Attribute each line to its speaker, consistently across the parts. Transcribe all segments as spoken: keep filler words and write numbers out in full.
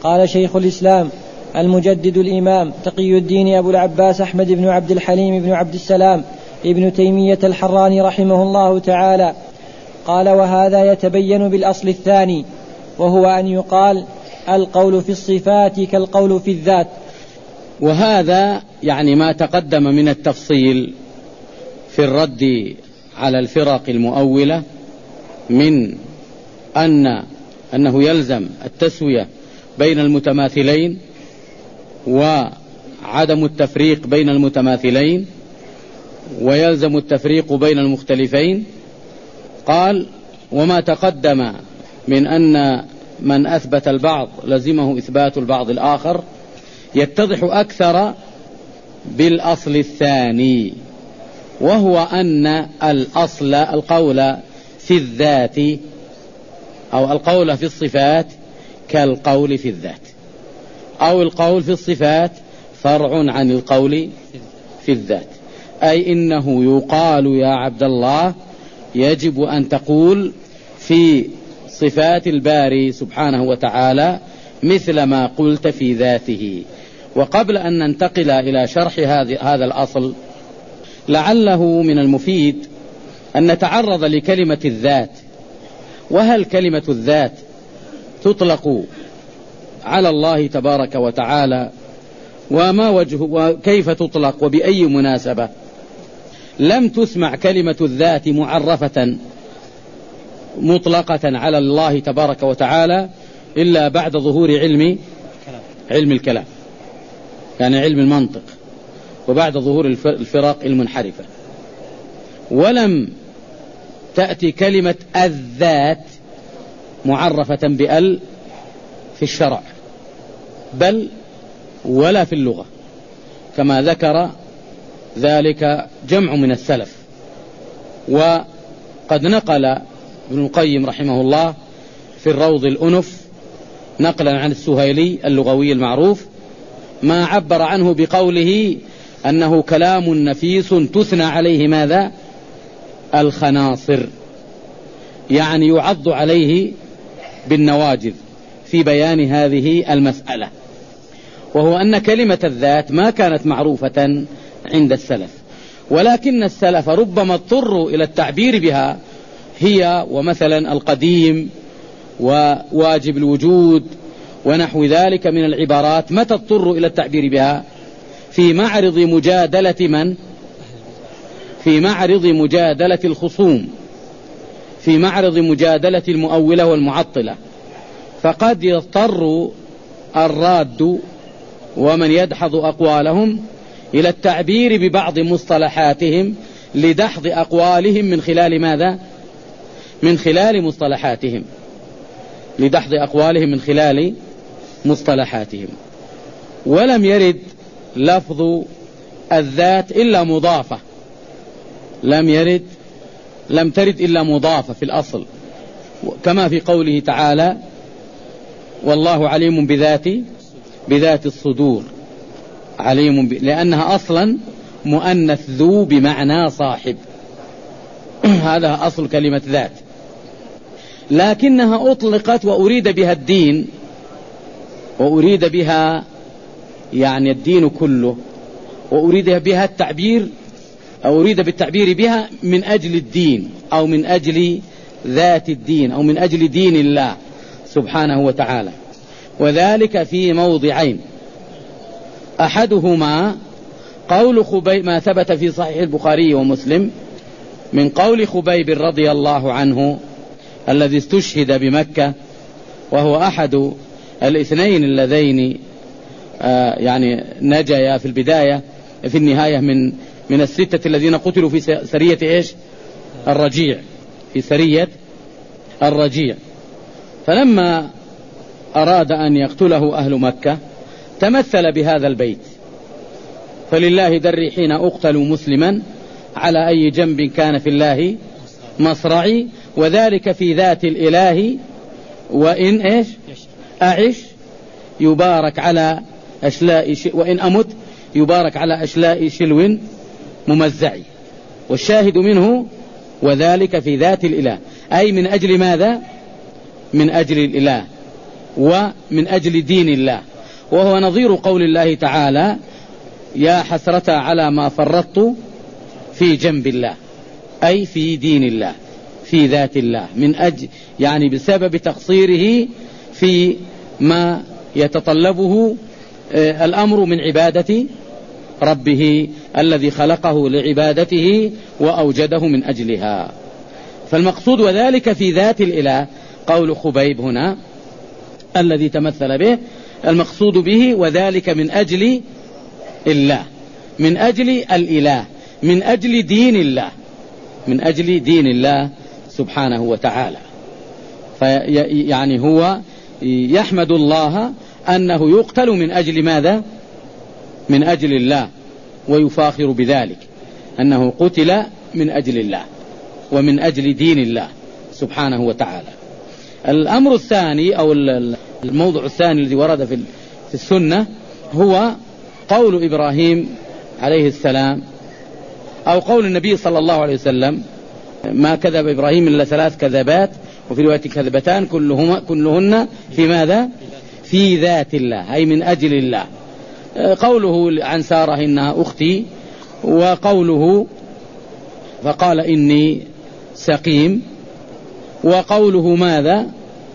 Speaker 1: قال شيخ الإسلام المجدد الإمام تقي الدين أبو العباس أحمد بن عبد الحليم بن عبد السلام ابن تيمية الحراني رحمه الله تعالى قال: وهذا يتبين بالأصل الثاني، وهو أن يقال القول في الصفات كالقول في الذات.
Speaker 2: وهذا يعني ما تقدم من التفصيل في الرد على الفرق المؤولة من أن أنه يلزم التسوية بين المتماثلين وعدم التفريق بين المتماثلين، ويلزم التفريق بين المختلفين. قال: وما تقدم من أن من أثبت البعض لزمه إثبات البعض الآخر يتضح أكثر بالأصل الثاني، وهو أن الأصل القول في الذات أو القول في الصفات كالقول في الذات، أو القول في الصفات فرع عن القول في الذات. أي إنه يقال يا عبد الله يجب أن تقول في صفات الباري سبحانه وتعالى مثل ما قلت في ذاته. وقبل أن ننتقل إلى شرح هذا الأصل، لعله من المفيد أن نتعرض لكلمة الذات. وهل كلمة الذات تطلق على الله تبارك وتعالى؟ وما وجه وكيف تطلق وبأي مناسبة؟ لم تسمع كلمة الذات معرفة مطلقة على الله تبارك وتعالى إلا بعد ظهور علم علم الكلام، يعني علم المنطق، وبعد ظهور الفرق المنحرفة. ولم تأتي كلمة الذات معرفة بأل في الشرع، بل ولا في اللغة، كما ذكر ذلك جمع من السلف. وقد نقل ابن القيم رحمه الله في الروض الأنف نقلا عن السهيلي اللغوي المعروف ما عبر عنه بقوله أنه كلام نفيس تثنى عليه ماذا؟ الخناصر، يعني يعض عليه بالنواجذ في بيان هذه المسألة. وهو أن كلمة الذات ما كانت معروفة عند السلف، ولكن السلف ربما اضطروا إلى التعبير بها، هي ومثلا القديم وواجب الوجود ونحو ذلك من العبارات. متى اضطروا إلى التعبير بها؟ في معرض مجادلة من؟ في معرض مجادلة الخصوم، في معرض مجادلة المؤولة والمعطلة. فقد يضطر الراد ومن يدحض أقوالهم إلى التعبير ببعض مصطلحاتهم لدحض أقوالهم من خلال ماذا؟ من خلال مصطلحاتهم، لدحض أقوالهم من خلال مصطلحاتهم. ولم يرد لفظ الذات إلا مضافة، لم يرد لم ترد إلا مضافة في الأصل، كما في قوله تعالى: والله عليم بذات بذات الصدور، عليم ب... لأنها أصلا مؤنث ذو بمعنى صاحب هذا أصل كلمة ذات. لكنها أطلقت وأريد بها الدين، وأريد بها يعني الدين كله، وأريد بها التعبير أو أريد بالتعبير بها من أجل الدين أو من أجل ذات الدين أو من أجل دين الله سبحانه وتعالى. وذلك في موضعين: أحدهما قول خبيب ما ثبت في صحيح البخاري ومسلم من قول خبيب رضي الله عنه الذي استشهد بمكة، وهو أحد الاثنين اللذين آه يعني نجيا في البداية في النهاية من من الستة الذين قتلوا في سرية إيش؟ الرجيع، في سرية الرجيع. فلما أراد أن يقتله أهل مكة تمثل بهذا البيت: فلله دري حين أقتل مسلما على أي جنب كان في الله مصرعي، وذلك في ذات الإله وإن إيش أعش يبارك على أشلاء ش... وإن أمت يبارك على أشلاء شلو ممزعي. والشاهد منه وذلك في ذات الإله، أي من أجل ماذا؟ من أجل الإله. ومن أجل دين الله، وهو نظير قول الله تعالى يا حسرة على ما فرطت في جنب الله، أي في دين الله، في ذات الله، من أجل يعني بسبب تقصيره في ما يتطلبه الأمر من عبادة ربه الذي خلقه لعبادته وأوجده من أجلها. فالمقصود وذلك في ذات الإله، قول خبيب هنا الذي تمثل به، المقصود به وذلك من أجل الله، من أجل الإله، من أجل دين الله، من أجل دين الله سبحانه وتعالى. فيعني هو يحمد الله أنه يقتل من أجل ماذا؟ من أجل الله، ويفاخر بذلك أنه قتل من أجل الله ومن أجل دين الله سبحانه وتعالى. الأمر الثاني أو الموضوع الثاني الذي ورد في السنة هو قول إبراهيم عليه السلام، أو قول النبي صلى الله عليه وسلم ما كذب إبراهيم إلا ثلاث كذبات، وفي رواية كذبتان كلهما كلهن في ماذا؟ في ذات الله، أي من أجل الله. قوله عن سارة إنها أختي، وقوله فقال إني سقيم، وقوله ماذا؟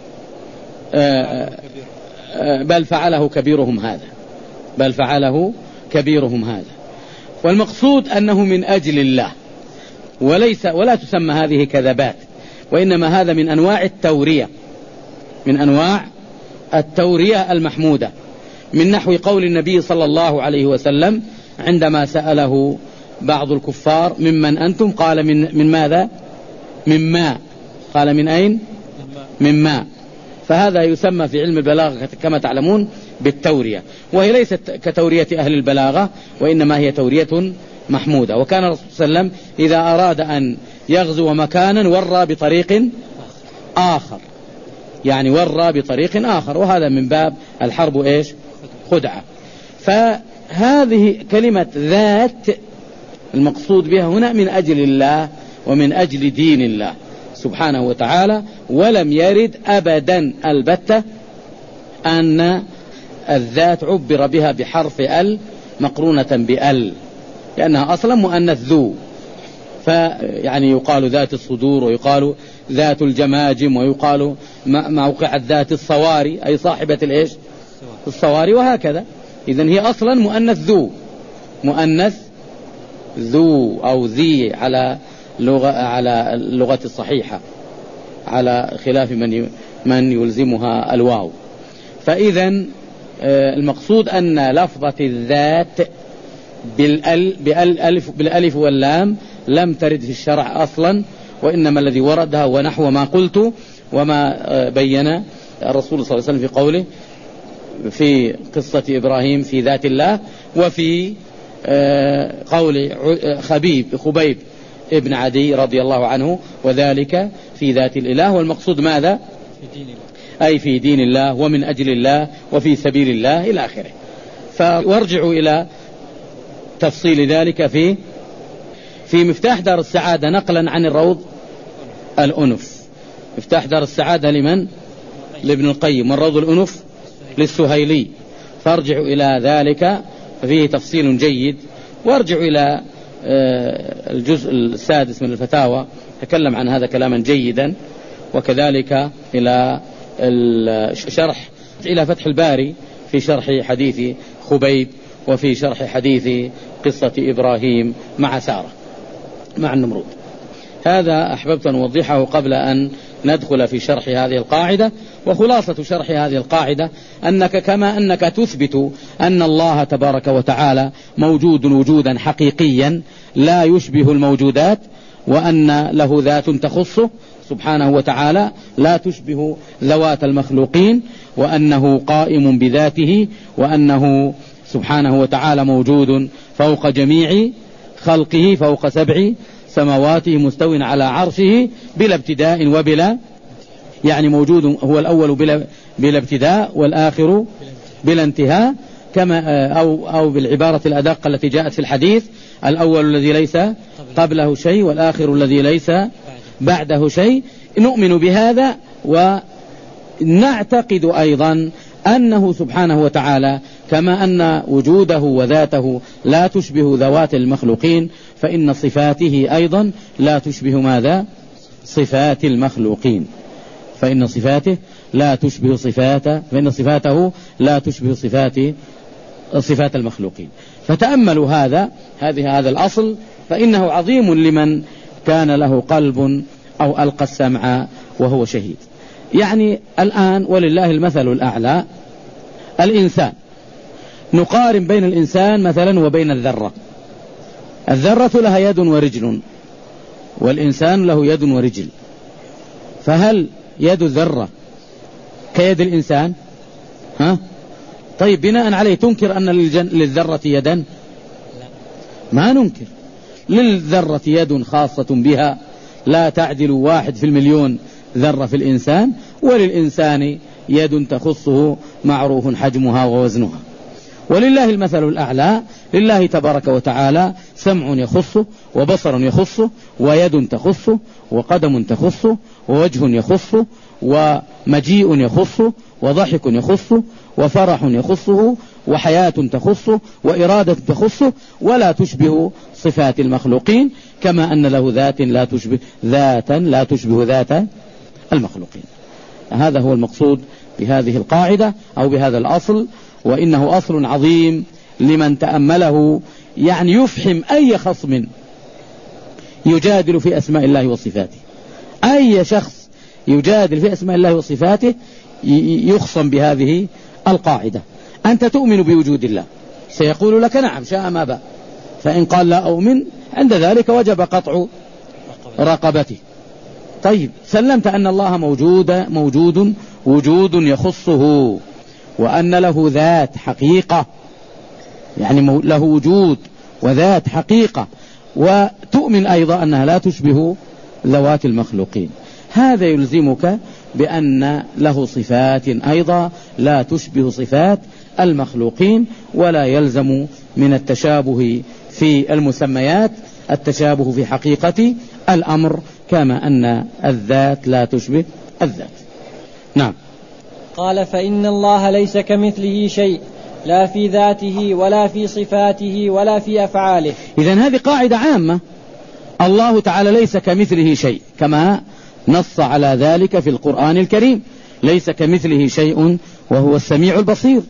Speaker 2: بل فعله كبيرهم هذا، بل فعله كبيرهم هذا. والمقصود أنه من أجل الله، وليس ولا تسمى هذه كذبات، وإنما هذا من أنواع التورية، من أنواع التورية المحمودة، من نحو قول النبي صلى الله عليه وسلم عندما سأله بعض الكفار ممن أنتم؟ قال من, من ماذا؟ من ماء. قال من أين؟ من ماء. فهذا يسمى في علم البلاغة كما تعلمون بالتورية، وهي ليست كتورية أهل البلاغة، وإنما هي تورية محمودة. وكان الرسول صلى الله عليه وسلم إذا أراد أن يغزو مكانا ورى بطريق آخر، يعني ورى بطريق آخر، وهذا من باب الحرب إيش؟ خدعة. فهذه كلمة ذات المقصود بها هنا من أجل الله ومن أجل دين الله سبحانه وتعالى. ولم يرد أبدا البتة أن الذات عبر بها بحرف ال مقرونة بال، لأنها أصلا مؤنث ذو، فيعني يقال ذات الصدور، ويقال ذات الجماجم، ويقال موقعة ذات الصواري، أي صاحبة الإيش؟ الصواري، وهكذا. إذن هي أصلا مؤنث ذو، مؤنث ذو أو ذي على لغة على اللغة الصحيحة، على خلاف من من يلزمها الواو. فإذن المقصود أن لفظة الذات بالألف, بالألف واللام لم ترد في الشرع أصلا، وإنما الذي وردها هو نحو ما قلت وما بين الرسول صلى الله عليه وسلم في قوله في قصة إبراهيم في ذات الله، وفي قول خبيب خبيب ابن عدي رضي الله عنه وذلك في ذات الإله. والمقصود ماذا؟ في دين الله، أي في دين الله ومن أجل الله وفي سبيل الله إلى آخره. فارجعوا إلى تفصيل ذلك في في مفتاح دار السعادة نقلا عن الروض الأنف. مفتاح دار السعادة لمن؟ لابن القيم، والروض الأنف للسهيلي. فارجعوا إلى ذلك فيه تفصيل جيد. وارجعوا إلى الجزء السادس من الفتاوى تكلم عن هذا كلاما جيدا، وكذلك إلى الشرح إلى فتح الباري في شرح حديث خبيب، وفي شرح حديث قصة إبراهيم مع سارة مع النمرود. هذا أحببت أن أوضحه قبل أن ندخل في شرح هذه القاعدة. وخلاصة شرح هذه القاعدة أنك كما أنك تثبت أن الله تبارك وتعالى موجود وجودا حقيقيا لا يشبه الموجودات، وأن له ذات تخصه سبحانه وتعالى لا تشبه ذوات المخلوقين، وأنه قائم بذاته، وأنه سبحانه وتعالى موجود فوق جميع خلقه، فوق سبع سماواته، مستو على عرشه بلا ابتداء وبلا، يعني موجود هو الأول بلا, بلا ابتداء والآخر بلا انتهاء، كما أو, أو بالعبارة الأدق التي جاءت في الحديث: الأول الذي ليس قبله شيء والآخر الذي ليس بعده شيء. نؤمن بهذا نعتقد أيضا أنه سبحانه وتعالى كما أن وجوده وذاته لا تشبه ذوات المخلوقين، فإن صفاته أيضا لا تشبه ماذا؟ صفات المخلوقين. فإن صفاته لا تشبه صفاته فإن صفاته لا تشبه صفات صفات المخلوقين. فتأملوا هذا هذه هذا الأصل، فإنه عظيم لمن كان له قلب أو ألقى السمع وهو شهيد. يعني الآن ولله المثل الأعلى، الإنسان نقارن بين الإنسان مثلا وبين الذرة. الذرة لها يد ورجل، والإنسان له يد ورجل، فهل يد الذرة كيد الإنسان؟ ها؟ طيب بناء عليه تنكر أن للذرة يدا؟ ما ننكر، للذرة يد خاصة بها لا تعدل واحد في المليون ذرة في الإنسان، وللإنسان يد تخصه معروف حجمها ووزنها. ولله المثل الأعلى، لله تبارك وتعالى سمع يخصه، وبصر يخصه، ويد تخصه، وقدم تخصه، ووجه يخصه، ومجيء يخصه، وضحك يخصه، وفرح يخصه، وحياة تخصه، وإرادة تخصه، ولا تشبه صفات المخلوقين، كما أن له ذات لا تشبه ذاتا لا تشبه ذات المخلوقين. هذا هو المقصود بهذه القاعدة أو بهذا الأصل، وإنه أصل عظيم لمن تأمله، يعني يفهم أي خصم يجادل في أسماء الله وصفاته. أي شخص يجادل في أسماء الله وصفاته يخصم بهذه القاعدة. أنت تؤمن بوجود الله، سيقول لك نعم شاء ما باء، فإن قال لا أؤمن عند ذلك وجب قطع رقبته. طيب سلمت أن الله موجود موجود وجود يخصه، وأن له ذات حقيقة، يعني له وجود وذات حقيقة، وتؤمن أيضا أنها لا تشبه ذوات المخلوقين. هذا يلزمك بأن له صفات أيضا لا تشبه صفات المخلوقين، ولا يلزم من التشابه في المسميات التشابه في حقيقة الأمر، كما أن الذات لا تشبه الذات. نعم.
Speaker 1: قال فإن الله ليس كمثله شيء، لا في ذاته ولا في صفاته ولا في أفعاله.
Speaker 2: إذن هذه قاعدة عامة، الله تعالى ليس كمثله شيء، كما نص على ذلك في القرآن الكريم، ليس كمثله شيء وهو السميع البصير.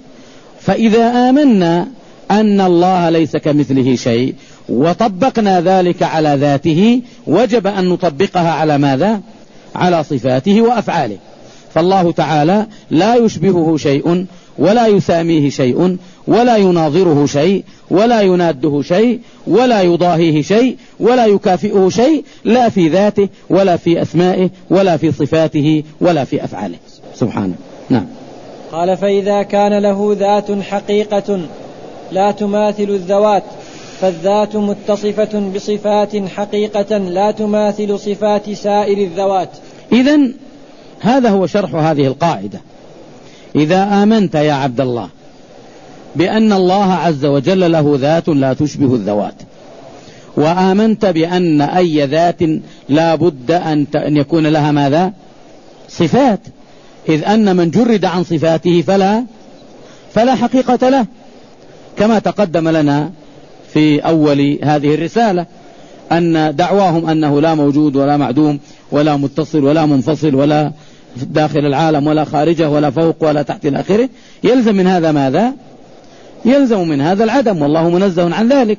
Speaker 2: فإذا آمنا أن الله ليس كمثله شيء وطبقنا ذلك على ذاته، وجب أن نطبقها على ماذا؟ على صفاته وأفعاله. فالله تعالى لا يشبهه شيء، ولا يساميه شيء، ولا يناظره شيء، ولا يناده شيء، ولا يضاهيه شيء، ولا يكافئه شيء، لا في ذاته ولا في أسمائه ولا في صفاته ولا في أفعاله سبحانه. نعم.
Speaker 1: قال فإذا كان له ذات حقيقة لا تماثل الذوات، فالذات متصفة بصفات حقيقة لا تماثل صفات سائر الذوات.
Speaker 2: إذن هذا هو شرح هذه القاعدة. إذا آمنت يا عبد الله بأن الله عز وجل له ذات لا تشبه الذوات، وآمنت بأن أي ذات لا بد أن يكون لها ماذا؟ صفات، إذ أن من جرد عن صفاته فلا فلا حقيقة له، كما تقدم لنا في أول هذه الرسالة أن دعواهم أنه لا موجود ولا معدوم ولا متصل ولا منفصل ولا داخل العالم ولا خارجه ولا فوق ولا تحت الآخرة، يلزم من هذا ماذا؟ يلزم من هذا العدم، والله منزه عن ذلك.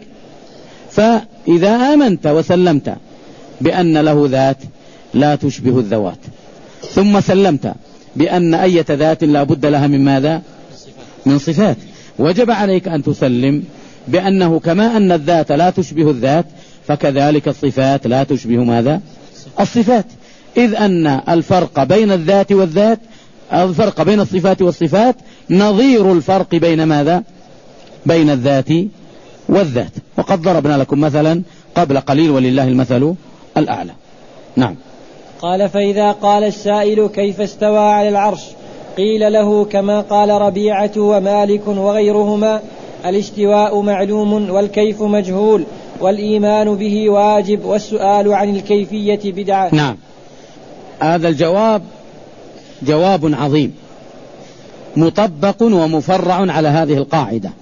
Speaker 2: فإذا آمنت وسلمت بأن له ذات لا تشبه الذوات، ثم سلمت بأن أي ذات لا بد لها من ماذا؟ من صفات، وجب عليك أن تسلم بأنه كما أن الذات لا تشبه الذات، فكذلك الصفات لا تشبه ماذا؟ الصفات، إذ أن الفرق بين الذات والذات، الفرق بين الصفات والصفات نظير الفرق بين ماذا؟ بين الذات والذات. وقد ضربنا لكم مثلا قبل قليل ولله المثل الأعلى. نعم.
Speaker 1: قال فإذا قال السائل كيف استوى على العرش، قيل له كما قال ربيعة ومالك وغيرهما: الاستواء معلوم والكيف مجهول، والإيمان به واجب، والسؤال عن الكيفية بدعة.
Speaker 2: نعم. هذا الجواب جواب عظيم مطبق ومفرع على هذه القاعدة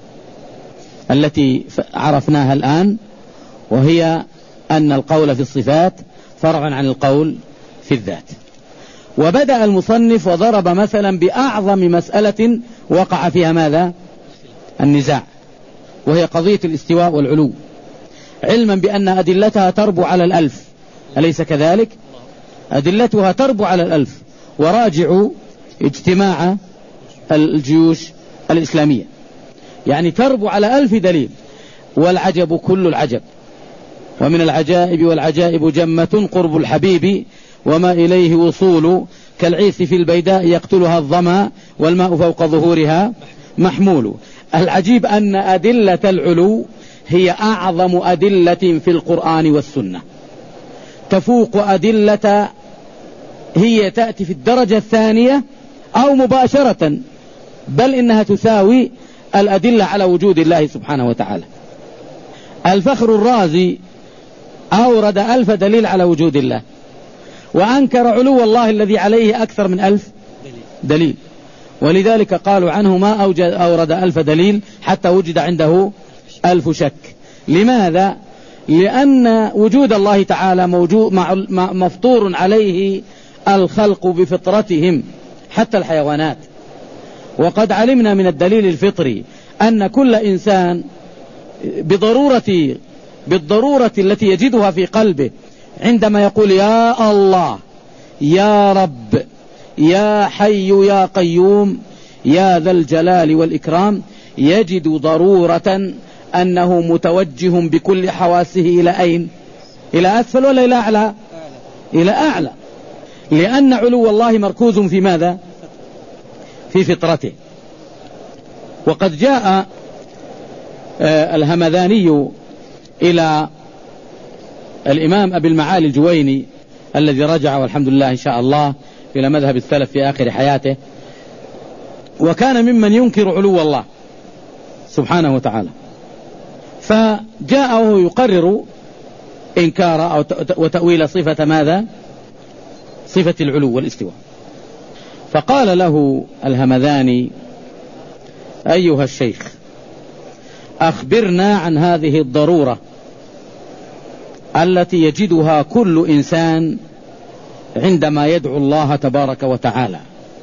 Speaker 2: التي عرفناها الآن، وهي أن القول في الصفات فرع عن القول في الذات. وبدأ المصنف وضرب مثلا بأعظم مسألة وقع فيها ماذا؟ النزاع، وهي قضية الاستواء والعلو، علما بأن أدلتها تربو على الألف، أليس كذلك؟ أدلتها تربو على الألف، وراجعوا اجتماع الجيوش الإسلامية، يعني تربو على ألف دليل. والعجب كل العجب، ومن العجائب والعجائب جمة قرب الحبيب وما إليه وصول، كالعيس في البيداء يقتلها الظما والماء فوق ظهورها محمول. العجيب أن أدلة العلو هي أعظم أدلة في القرآن والسنة، تفوق أدلة، هي تأتي في الدرجة الثانية أو مباشرة، بل إنها تساوي الأدلة على وجود الله سبحانه وتعالى. الفخر الرازي أورد ألف دليل على وجود الله، وأنكر علو الله الذي عليه أكثر من ألف دليل، ولذلك قالوا عنه ما أورد ألف دليل حتى وجد عنده ألف شك. لماذا؟ لأن وجود الله تعالى موجود مفطور عليه الخلق بفطرتهم حتى الحيوانات، وقد علمنا من الدليل الفطري أن كل إنسان بضرورة بالضرورة التي يجدها في قلبه عندما يقول يا الله يا رب يا حي يا قيوم يا ذا الجلال والإكرام، يجد ضرورة أنه متوجه بكل حواسه إلى أين؟ إلى أسفل ولا إلى أعلى؟ إلى أعلى، لأن علو الله مركوز في ماذا؟ في فطرته. وقد جاء الهمذاني إلى الإمام أبي المعالي الجويني الذي رجع والحمد لله إن شاء الله إلى مذهب السلف في آخر حياته، وكان ممن ينكر علو الله سبحانه وتعالى، فجاءه يقرر إنكار أو وتأويل صفة ماذا؟ صفة العلو والاستواء. فقال له الهمذاني أيها الشيخ أخبرنا عن هذه الضرورة التي يجدها كل إنسان عندما يدعو الله تبارك وتعالى،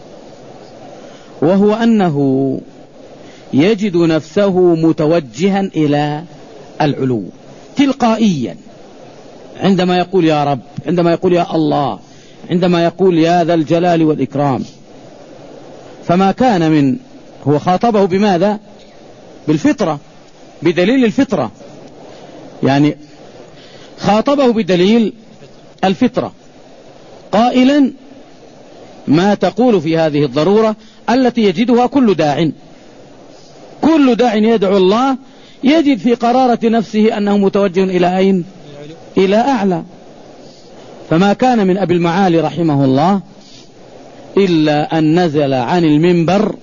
Speaker 2: وهو أنه يجد نفسه متوجها إلى العلو تلقائيا، عندما يقول يا رب، عندما يقول يا الله، عندما يقول يا ذا الجلال والإكرام. فما كان من، هو خاطبه بماذا؟ بالفطرة، بدليل الفطرة، يعني خاطبه بدليل الفطرة قائلا ما تقول في هذه الضرورة التي يجدها كل داع، كل داع يدعو الله يجد في قرارة نفسه أنه متوجه إلى أين؟ إلى أعلى. فما كان من أبي المعالي رحمه الله إلا أن نزل عن المنبر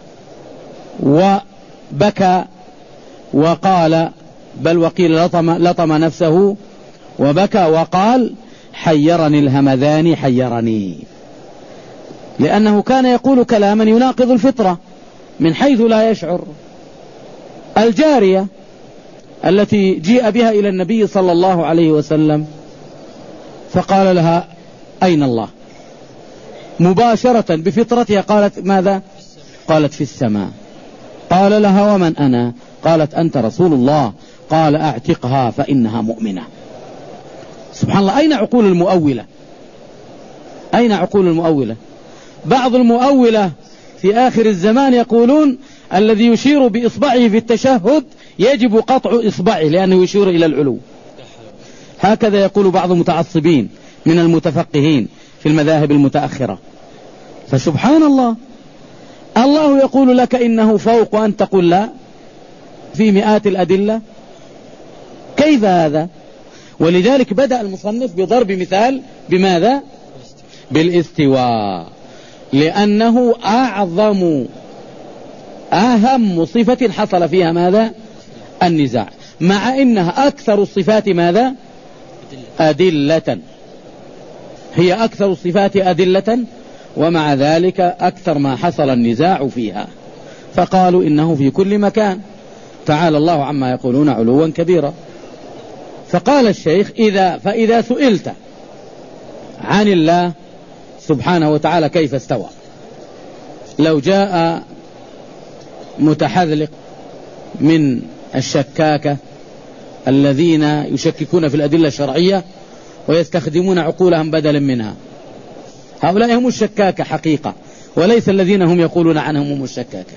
Speaker 2: وبكى وقال، بل وقيل لطم, لطم نفسه وبكى وقال حيرني الهمذاني حيرني، لأنه كان يقول كلاما يناقض الفطرة من حيث لا يشعر. الجارية التي جيء بها إلى النبي صلى الله عليه وسلم فقال لها أين الله؟ مباشرة بفطرتها قالت ماذا؟ قالت في السماء. قال لها ومن أنا؟ قالت أنت رسول الله. قال أعتقها فإنها مؤمنة. سبحان الله، أين عقول المؤولة؟ أين عقول المؤولة؟ بعض المؤولة في آخر الزمان يقولون الذي يشير بإصبعه في التشهد يجب قطع إصبعه لأنه يشير إلى العلو. هكذا يقول بعض المتعصبين من المتفقهين في المذاهب المتأخرة. فسبحان الله، الله يقول لك إنه فوق وأن تقول لا في مئات الأدلة، كيف هذا؟ ولذلك بدأ المصنف بضرب مثال بماذا؟ بالاستواء، لأنه أعظم أهم صفة حصل فيها ماذا؟ النزاع، مع إنها أكثر الصفات ماذا؟ أدلة، هي أكثر الصفات أدلة، ومع ذلك أكثر ما حصل النزاع فيها، فقالوا إنه في كل مكان، تعالى الله عما يقولون علوا كبيرا. فقال الشيخ إذا فإذا سئلت عن الله سبحانه وتعالى كيف استوى، لو جاء متحذلق من الشكاكة الذين يشككون في الأدلة الشرعية ويستخدمون عقولهم بدلا منها، هؤلاء هم الشكاكة حقيقة، وليس الذين هم يقولون عنهم هم الشكاكة.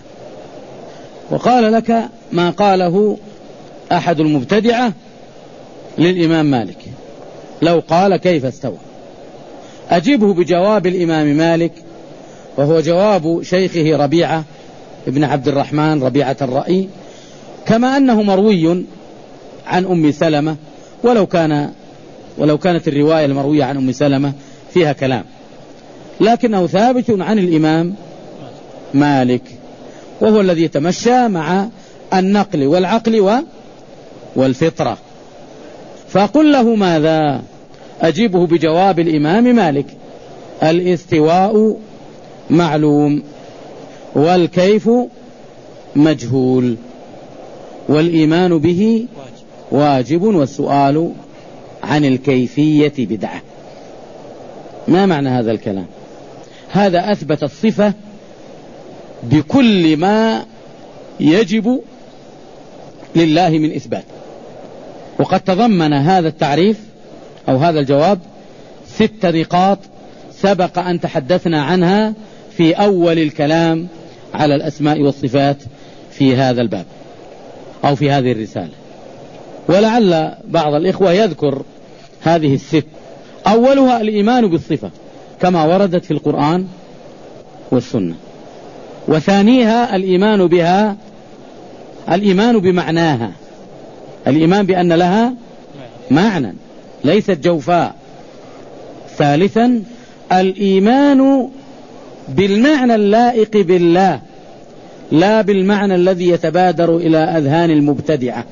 Speaker 2: وقال لك ما قاله أحد المبتدعة للإمام مالك، لو قال كيف استوى، أجيبه بجواب الإمام مالك، وهو جواب شيخه ربيعة ابن عبد الرحمن ربيعة الرأي، كما أنه مروي عن أم سلمة، ولو كان ولو كانت الرواية المروية عن أم سلمة فيها كلام، لكنه ثابت عن الإمام مالك، وهو الذي يتمشى مع النقل والعقل والفطرة. فقل له ماذا؟ أجيبه بجواب الإمام مالك: الاستواء معلوم، والكيف مجهول، والإيمان به واجب، والسؤال عن الكيفية بدعة. ما معنى هذا الكلام؟ هذا أثبت الصفة بكل ما يجب لله من إثبات، وقد تضمن هذا التعريف أو هذا الجواب ست نقاط سبق أن تحدثنا عنها في أول الكلام على الأسماء والصفات في هذا الباب أو في هذه الرسالة، ولعل بعض الإخوة يذكر هذه الست. أولها الإيمان بالصفة كما وردت في القرآن والسنة، وثانيها الإيمان بها الإيمان بمعناها، الإيمان بأن لها معنى ليست جوفاء. ثالثا الإيمان بالمعنى اللائق بالله، لا بالمعنى الذي يتبادر إلى أذهان المبتدعة.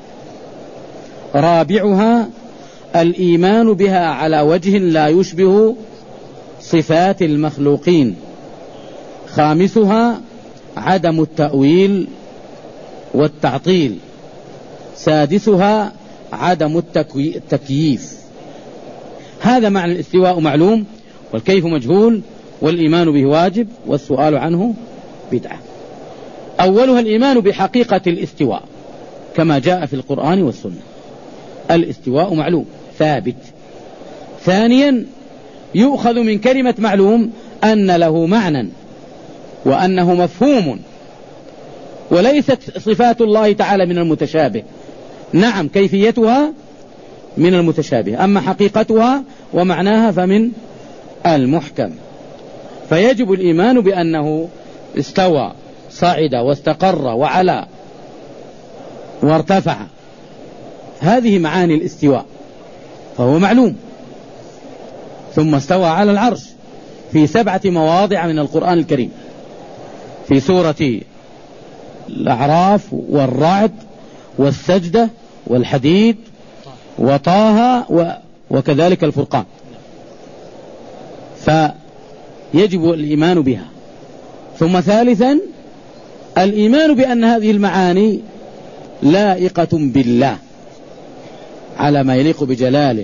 Speaker 2: رابعها الإيمان بها على وجه لا يشبه صفات المخلوقين. خامسها عدم التأويل والتعطيل. سادسها عدم التكييف. هذا معنى الاستواء معلوم، والكيف مجهول، والإيمان به واجب، والسؤال عنه بدعة. أولها الإيمان بحقيقة الاستواء كما جاء في القرآن والسنة، الاستواء معلوم ثابت. ثانيا يؤخذ من كلمة معلوم أن له معنى وأنه مفهوم، وليست صفات الله تعالى من المتشابه. نعم كيفيتها من المتشابه، أما حقيقتها ومعناها فمن المحكم. فيجب الإيمان بأنه استوى، صعد واستقر وعلى وارتفع، هذه معاني الاستواء، فهو معلوم. ثم استوى على العرش في سبعة مواضع من القرآن الكريم، في سورة الأعراف والرعد والسجدة والحديد وطه وكذلك الفرقان. فيجب الإيمان بها. ثم ثالثا الإيمان بأن هذه المعاني لائقة بالله على ما يليق بجلاله.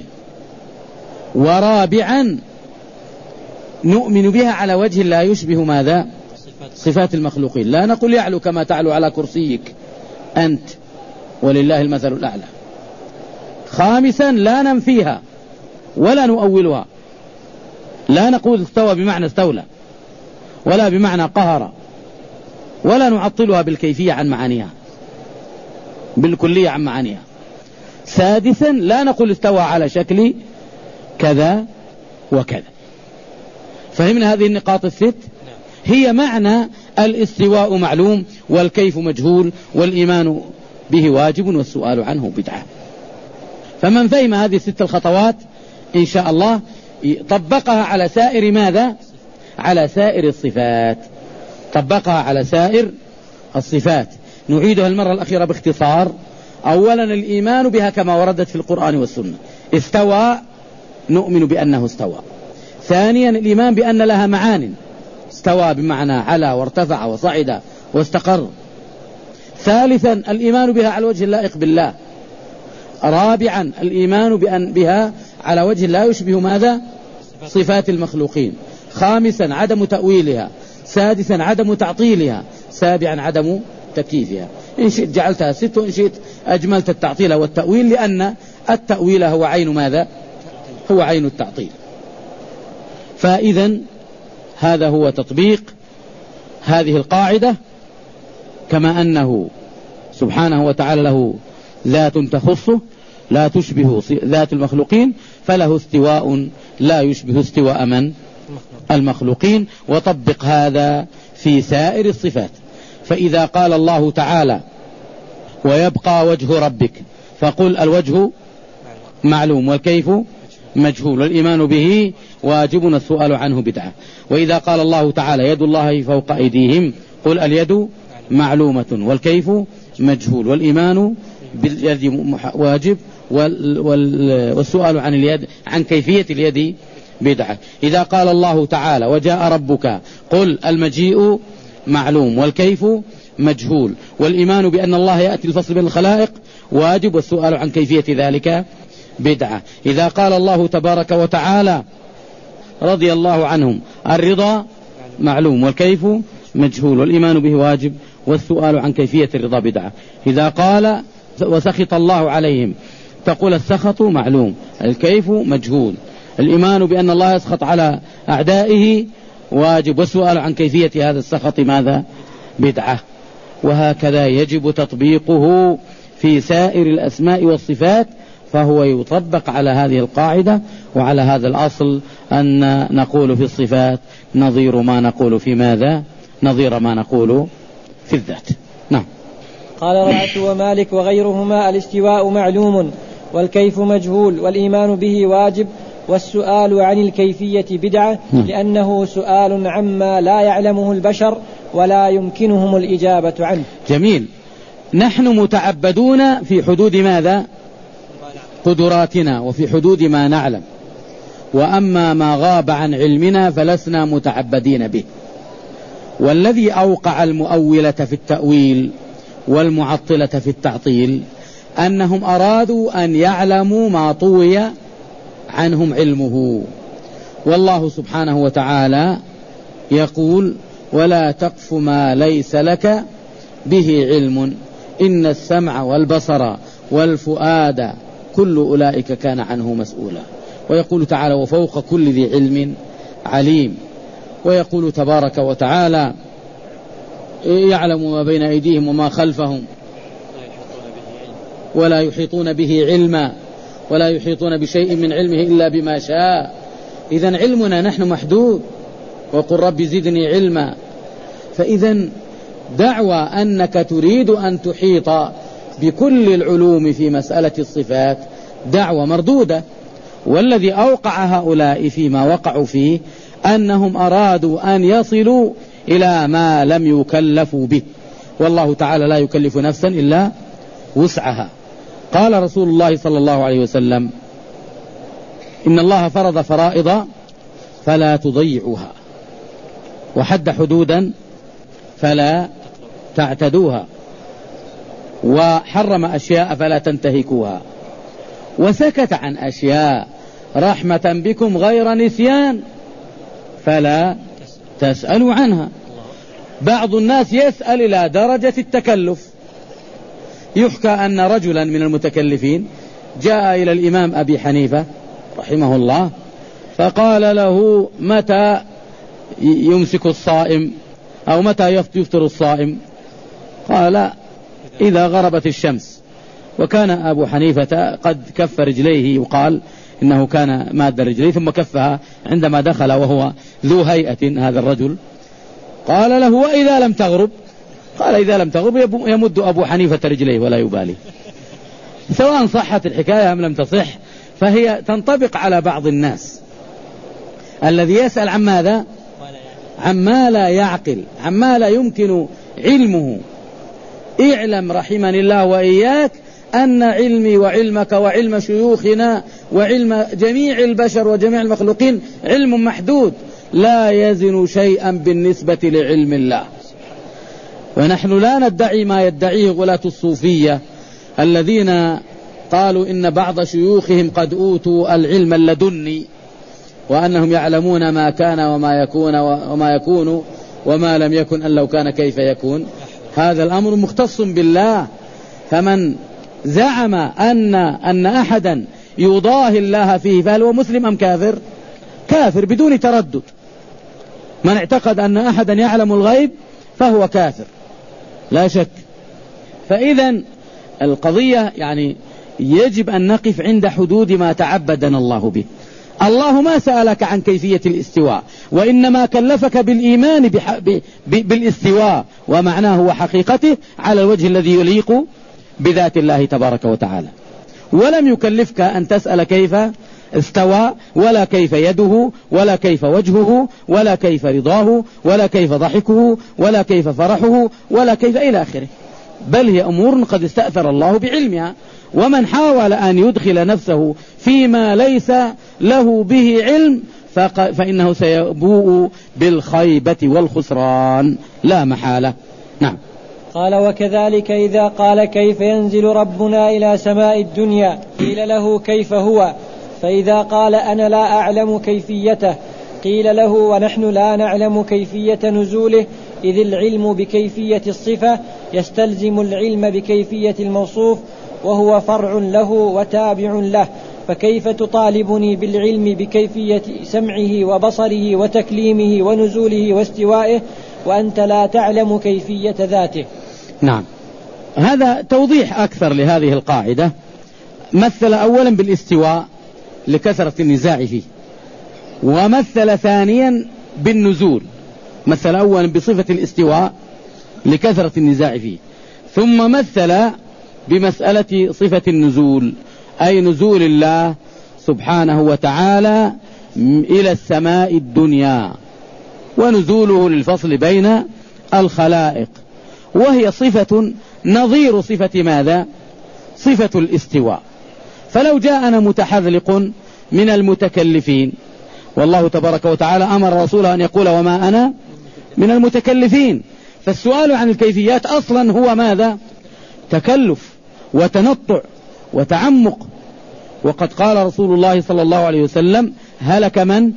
Speaker 2: ورابعا نؤمن بها على وجه لا يشبه ماذا؟ صفات المخلوقين. لا نقول يعلو كما تعلو على كرسيك أنت، ولله المثل الأعلى. خامسا لا ننفيها ولا نؤولها، لا نقول استوى بمعنى استولى، ولا بمعنى قهر، ولا نعطلها بالكيفية عن معانيها، بالكلية عن معانيها. سادسا لا نقول استوى على شكل كذا وكذا. فهمنا هذه النقاط الست؟ هي معنى الاستواء معلوم، والكيف مجهول، والإيمان به واجب، والسؤال عنه بدعة. فمن فهم هذه الست الخطوات إن شاء الله طبقها على سائر ماذا؟ على سائر الصفات. طبقها على سائر الصفات. نعيدها المرة الأخيرة باختصار. أولا الإيمان بها كما وردت في القرآن والسنة. استوى نؤمن بأنه استوى. ثانيا الإيمان بأن لها معان استوى بمعنى على وارتفع وصعد واستقر. ثالثا الإيمان بها على وجه اللائق بالله. رابعا الإيمان بأن بها على وجه لا يشبه ماذا؟ صفات المخلوقين. خامسا عدم تأويلها. سادسا عدم تعطيلها. سابعا عدم تكييفها. إن شئت جعلتها ست وإن شئت أجملت التعطيل والتأويل، لأن التأويل هو عين ماذا؟ هو عين التعطيل. فإذا هذا هو تطبيق هذه القاعدة، كما أنه سبحانه وتعالى له ذات تخصه لا تشبه ذات المخلوقين، فله استواء لا يشبه استواء من؟ المخلوقين. وطبق هذا في سائر الصفات. فإذا قال الله تعالى ويبقى وجه ربك، فقل الوجه معلوم والكيف مجهول والإيمان به واجب والسؤال عنه بدعة. وإذا قال الله تعالى يد الله فوق أيديهم، قل اليد معلومة والكيف مجهول والإيمان باليد واجب والسؤال عن اليد عن كيفية اليد بدعة. إذا قال الله تعالى وجاء ربك، قل المجيء معلوم والكيف مجهول والإيمان بأن الله يأتي الفصل بين الخلائق واجب والسؤال عن كيفية ذلك بدعة. إذا قال الله تبارك وتعالى رضي الله عنهم، الرضا معلوم والكيف مجهول والإيمان به واجب والسؤال عن كيفية الرضا بدعة. إذا قال وسخط الله عليهم، تقول السخط معلوم الكيف مجهول، الإيمان بأن الله يسخط على أعدائه واجب والسؤال عن كيفية هذا السخط ماذا؟ بدعة. وهكذا يجب تطبيقه في سائر الأسماء والصفات، فهو يطبق على هذه القاعدة وعلى هذا الأصل أن نقول في الصفات نظير ما نقول في ماذا؟ نظير ما نقول في الذات. نعم.
Speaker 1: قال رأت ومالك وغيرهما الاستواء معلوم والكيف مجهول والإيمان به واجب والسؤال عن الكيفية بدعة، لأنه سؤال عما لا يعلمه البشر ولا يمكنهم الإجابة عنه.
Speaker 2: جميل. نحن متعبدون في حدود ماذا؟ قدراتنا وفي حدود ما نعلم، وأما ما غاب عن علمنا فلسنا متعبدين به. والذي أوقع المؤولة في التأويل والمعطلة في التعطيل أنهم أرادوا أن يعلموا ما طوي عنهم علمه. والله سبحانه وتعالى يقول ولا تقف ما ليس لك به علم إن السمع والبصر والفؤاد كل أولئك كان عنه مسؤولا. ويقول تعالى وفوق كل ذي علم عليم. ويقول تبارك وتعالى يعلم ما بين أيديهم وما خلفهم ولا يحيطون به علما ولا يحيطون بشيء من علمه إلا بما شاء. إذن علمنا نحن محدود، وقل رب زدني علما. فإذن دعوى أنك تريد أن تحيط بكل العلوم في مسألة الصفات دعوة مردودة. والذي أوقع هؤلاء فيما وقعوا فيه أنهم أرادوا أن يصلوا إلى ما لم يكلفوا به، والله تعالى لا يكلف نفسا إلا وسعها. قال رسول الله صلى الله عليه وسلم إن الله فرض فرائض فلا تضيعوها، وحد حدودا فلا تعتدوها، وحرم أشياء فلا تنتهكوها، وسكت عن أشياء رحمة بكم غير نسيان فلا تسألوا عنها. بعض الناس يسأل إلى درجة التكلف. يحكى أن رجلا من المتكلفين جاء إلى الإمام أبي حنيفة رحمه الله فقال له متى يمسك الصائم أو متى يفطر الصائم؟ قال إذا غربت الشمس. وكان أبو حنيفة قد كف رجليه، يقال إنه كان ماد رجليه ثم كفها عندما دخل وهو ذو هيئة هذا الرجل. قال له وإذا لم تغرب؟ قال إذا لم تغرب يمد أبو حنيفة رجليه ولا يبالي، سواء صحت الحكاية أم لم تصح، فهي تنطبق على بعض الناس. الذي يسأل عن ماذا؟ عما لا يعقل، عما لا يمكن علمه. اعلم رحمني الله وإياك أن علمي وعلمك وعلم شيوخنا وعلم جميع البشر وجميع المخلوقين علم محدود، لا يزن شيئا بالنسبة لعلم الله. ونحن لا ندعي ما يدعيه غلاة الصوفية الذين قالوا إن بعض شيوخهم قد أوتوا العلم اللدني وأنهم يعلمون ما كان وما يكون وما يكون وما لم يكن أن لو كان كيف يكون. هذا الأمر مختص بالله. فمن زعم أن أن أحدا يضاهي الله فيه فهل هو مسلم أم كافر؟ كافر بدون تردد. من اعتقد أن أحدا يعلم الغيب فهو كافر لا شك. فإذا القضية يعني يجب أن نقف عند حدود ما تعبدنا الله به. الله ما سألك عن كيفية الاستواء، وإنما كلفك بالإيمان بح... ب... ب... بالاستواء ومعناه وحقيقته على الوجه الذي يليق بذات الله تبارك وتعالى. ولم يكلفك أن تسأل كيف استوى ولا كيف يده ولا كيف وجهه ولا كيف رضاه ولا كيف ضحكه ولا كيف فرحه ولا كيف إلى آخره، بل هي أمور قد استأثر الله بعلمها. ومن حاول أن يدخل نفسه فيما ليس له به علم فإنه سيبوء بالخيبة والخسران لا محالة. نعم.
Speaker 1: قال: وكذلك إذا قال كيف ينزل ربنا إلى سماء الدنيا قيل له كيف هو، فإذا قال أنا لا أعلم كيفيته قيل له ونحن لا نعلم كيفية نزوله، إذ العلم بكيفية الصفة يستلزم العلم بكيفية الموصوف وهو فرع له وتابع له، فكيف تطالبني بالعلم بكيفية سمعه وبصره وتكليمه ونزوله واستوائه وأنت لا تعلم كيفية ذاته؟
Speaker 2: نعم، هذا توضيح أكثر لهذه القاعدة. مثل أولا بالاستواء لكثرة النزاع فيه، ومثل ثانيا بالنزول. مثل أولا بصفة الاستواء لكثرة النزاع فيه، ثم مثل بمسألة صفة النزول، أي نزول الله سبحانه وتعالى إلى السماء الدنيا، ونزوله للفصل بين الخلائق، وهي صفة نظير صفة ماذا؟ صفة الاستواء. فلو جاءنا متحذلق من المتكلفين، والله تبارك وتعالى أمر رسوله أن يقول وما أنا من المتكلفين، فالسؤال عن الكيفيات أصلا هو ماذا؟ تكلف وتنطع وتعمق. وقد قال رسول الله صلى الله عليه وسلم هلك من؟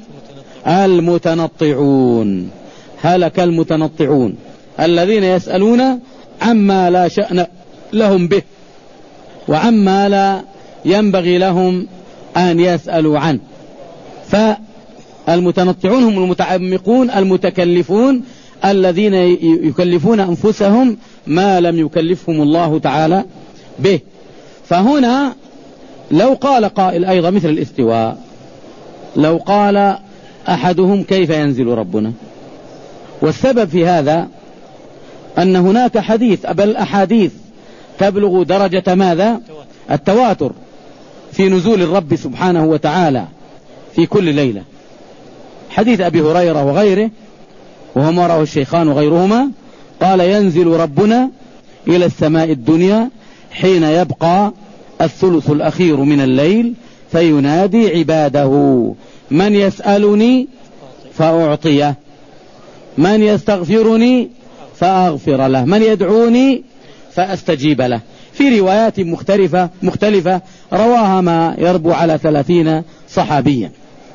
Speaker 2: المتنطعون. هلك المتنطعون الذين يسألون عما لا شأن لهم به وعما لا ينبغي لهم أن يسألوا عنه. فالمتنطعون هم المتعمقون المتكلفون الذين يكلفون أنفسهم ما لم يكلفهم الله تعالى به. فهنا لو قال قائل أيضا مثل الاستواء، لو قال أحدهم كيف ينزل ربنا، والسبب في هذا أن هناك حديث بل أحاديث تبلغ درجة ماذا؟ التواتر في نزول الرب سبحانه وتعالى في كل ليلة. حديث أبي هريرة وغيره وهو ما رواه الشيخان وغيرهما، قال ينزل ربنا إلى السماء الدنيا حين يبقى الثلث الأخير من الليل فينادي عباده من يسألني فأعطيه، من يستغفرني فأغفر له، من يدعوني فأستجيب له. في روايات مختلفة مختلفة رواها ما يربو على ثلاثين صحابيا.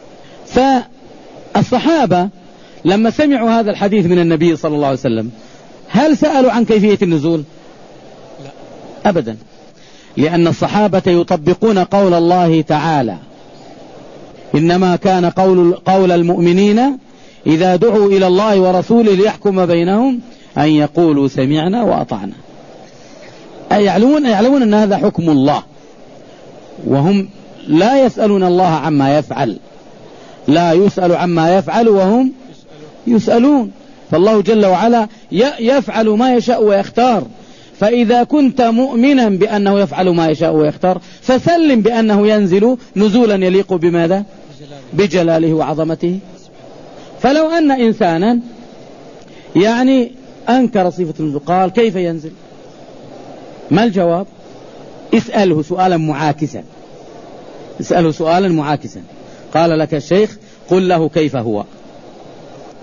Speaker 2: فالصحابة لما سمعوا هذا الحديث من النبي صلى الله عليه وسلم هل سألوا عن كيفية النزول؟ لا أبدا، لأن الصحابة يطبقون قول الله تعالى إنما كان قول, قول المؤمنين إذا دعوا إلى الله ورسوله ليحكم بينهم أن يقولوا سمعنا وأطعنا. أي يعلمون, يعلمون أن هذا حكم الله، وهم لا يسألون الله عما يفعل، لا يسأل عما يفعل وهم يسألون. فالله جل وعلا يفعل ما يشاء ويختار. فإذا كنت مؤمنا بأنه يفعل ما يشاء ويختار فسلم بأنه ينزل نزولا يليق بماذا؟ بجلاله وعظمته. فلو أن إنسانا يعني أنكر صفة النزول قال كيف ينزل، ما الجواب؟ اسأله سؤالا معاكسا، اسأله سؤالا معاكسا. قال لك الشيخ قل له كيف هو،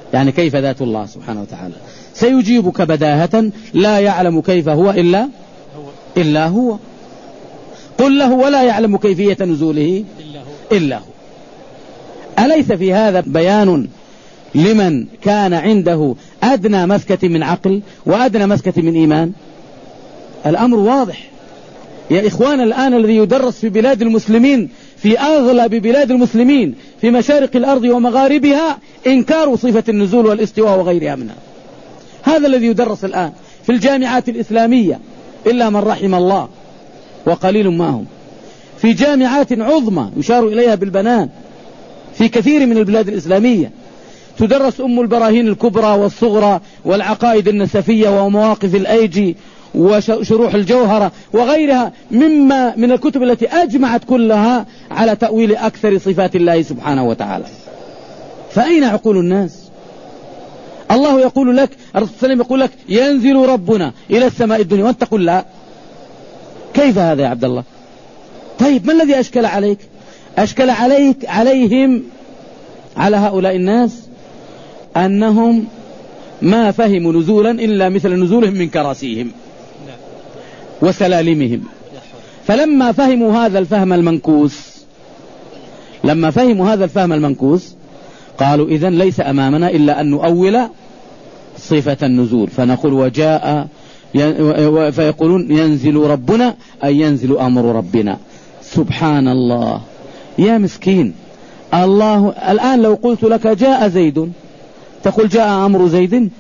Speaker 2: يعني كيف ذات الله سبحانه وتعالى؟ سيجيبك بداهة لا يعلم كيف هو إلا إلا هو. قل له ولا يعلم كيفية نزوله إلا هو. أليس في هذا بيان لمن كان عنده أدنى مسكة من عقل وأدنى مسكة من إيمان؟ الأمر واضح يا إخوان. الآن الذي يدرس في بلاد المسلمين، في أغلب بلاد المسلمين في مشارق الأرض ومغاربها، إنكار صفة النزول والاستواء وغيرها منها. هذا الذي يدرس الآن في الجامعات الإسلامية إلا من رحم الله وقليل ما هم. في جامعات عظمى يشار إليها بالبنان في كثير من البلاد الإسلامية تدرس أم البراهين الكبرى والصغرى والعقائد النسفية ومواقف الأيجي وشروح الجوهرة وغيرها مما من الكتب التي أجمعت كلها على تأويل أكثر صفات الله سبحانه وتعالى. فأين عقول الناس؟ الله يقول لك، الرسول صلى الله عليه وسلم يقول لك ينزل ربنا إلى السماء الدنيا، وأنت تقول لا. كيف هذا يا عبد الله؟ طيب ما الذي أشكل عليك؟ أشكل عليك عليهم على هؤلاء الناس أنهم ما فهموا نزولا إلا مثل نزولهم من كراسيهم وسلالمهم. فلما فهموا هذا الفهم المنكوس لما فهموا هذا الفهم المنكوس قالوا إذن ليس أمامنا إلا أن نؤول صفة النزول، فنقول وجاء فيقولون ينزل ربنا أي ينزل أمر ربنا. سبحان الله يا مسكين. الله الآن لو قلت لك جاء زيد تقول جاء أمر زيد؟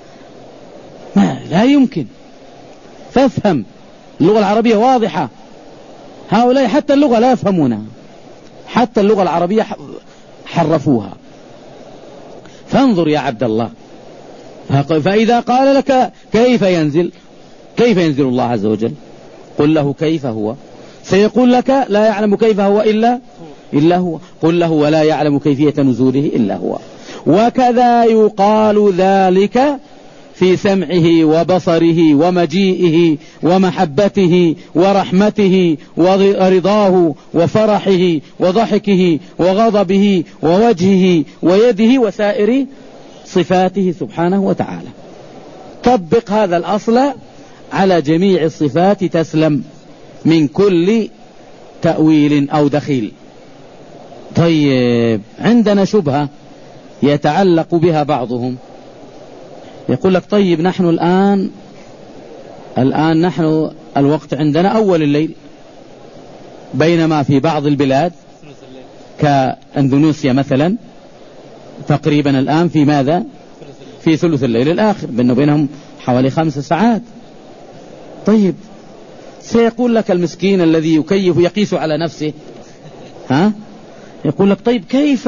Speaker 2: ما لا يمكن. فافهم اللغة العربية واضحة. هؤلاء حتى اللغة لا يفهمونها، حتى اللغة العربية حرفوها. فانظر يا عبد الله، فإذا قال لك كيف ينزل كيف ينزل الله عز وجل، قل له كيف هو، سيقول لك لا يعلم كيف هو إلا إلا هو. قل له ولا يعلم كيفية نزوله إلا هو. وكذا يقال ذلك في سمعه وبصره ومجيئه ومحبته ورحمته ورضاه وفرحه وضحكه وغضبه ووجهه ويده وسائر صفاته سبحانه وتعالى. طبق هذا الأصل على جميع الصفات تسلم من كل تأويل أو دخيل. طيب عندنا شبهة يتعلق بها بعضهم، يقول لك طيب نحن الآن الآن نحن الوقت عندنا أول الليل، بينما في بعض البلاد كأندونيسيا مثلا تقريبا الآن في ماذا؟ في ثلث الليل الآخر، بينه وبينهم حوالي خمس ساعات. طيب سيقول لك المسكين الذي يكيف يقيس على نفسه، ها يقول لك طيب كيف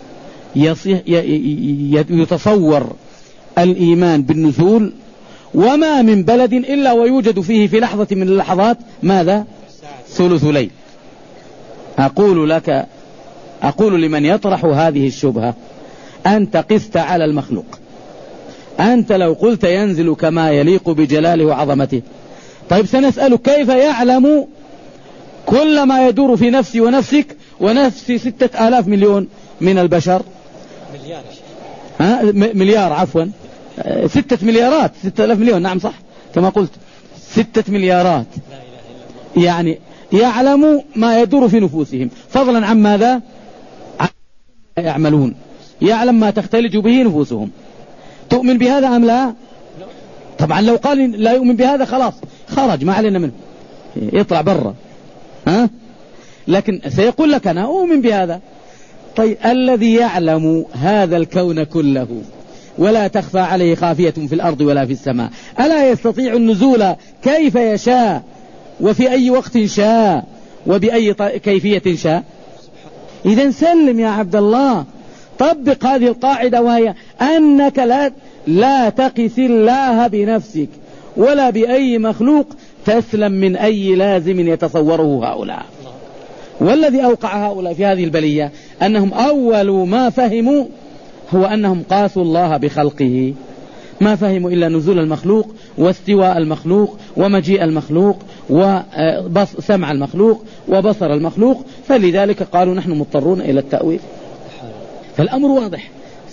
Speaker 2: يتصور الإيمان بالنزول وما من بلد إلا ويوجد فيه في لحظة من اللحظات ماذا؟ ثلث ليل. أقول لك أقول لمن يطرح هذه الشبهة أنت قست على المخلوق. أنت لو قلت ينزل كما يليق بجلاله وعظمته، طيب سنسألك كيف يعلم كل ما يدور في نفسي ونفسك ونفس ستة آلاف مليون من البشر؟
Speaker 1: مليار
Speaker 2: ها مليار عفوا ستة مليارات ستة آلاف مليون، نعم صح كما قلت ستة مليارات. يعني يعلم ما يدور في نفوسهم، فضلا عن ماذا يعملون، يعلم ما تختلج به نفوسهم. تؤمن بهذا أم لا؟ طبعا لو قال لا يؤمن بهذا خلاص خرج ما علينا منه، يطلع برا. ها لكن سيقول لك أنا أؤمن بهذا. طيب الذي يعلم هذا الكون كله ولا تخفى عليه خافية في الأرض ولا في السماء، ألا يستطيع النزول كيف يشاء وفي أي وقت شاء وبأي كيفية شاء؟ إذن سلم يا عبد الله، طبق هذه القاعدة وهي أنك لا, لا تقس الله بنفسك ولا بأي مخلوق تسلم من أي لازم يتصوره هؤلاء. والذي أوقع هؤلاء في هذه البلية أنهم أول ما فهموا هو أنهم قاسوا الله بخلقه، ما فهموا إلا نزول المخلوق واستواء المخلوق ومجيء المخلوق وسمع المخلوق وبصر المخلوق، فلذلك قالوا نحن مضطرون إلى التأويل. فالأمر واضح.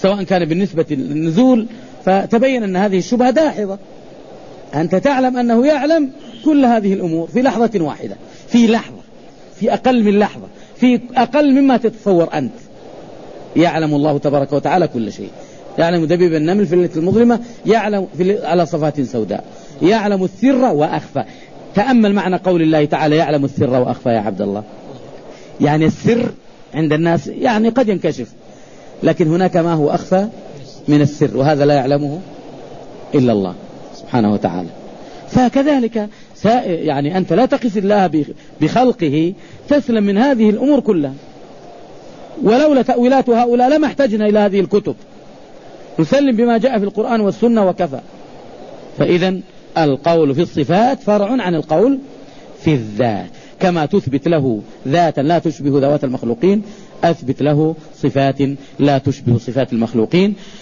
Speaker 2: سواء كان بالنسبة للنزول، فتبين أن هذه الشبهة داحضة. أنت تعلم أنه يعلم كل هذه الأمور في لحظة واحدة، في لحظة، في أقل من لحظة، في أقل مما تتصور أنت. يعلم الله تبارك وتعالى كل شيء. يعلم دبيب النمل في الليلة المظلمة، يعلم في على صفات سوداء، يعلم السر وأخفى. تأمل معنى قول الله تعالى يعلم السر وأخفى يا عبد الله. يعني السر عند الناس يعني قد ينكشف، لكن هناك ما هو أخفى من السر، وهذا لا يعلمه إلا الله سبحانه وتعالى. فكذلك يعني أنت لا تقس الله بخلقه تسلم من هذه الأمور كلها. ولولا تأويلات هؤلاء لما احتجنا إلى هذه الكتب، نسلم بما جاء في القرآن والسنة وكفى. فإذا القول في الصفات فرع عن القول في الذات. كما تثبت له ذاتا لا تشبه ذوات المخلوقين، أثبت له صفات لا تشبه صفات المخلوقين.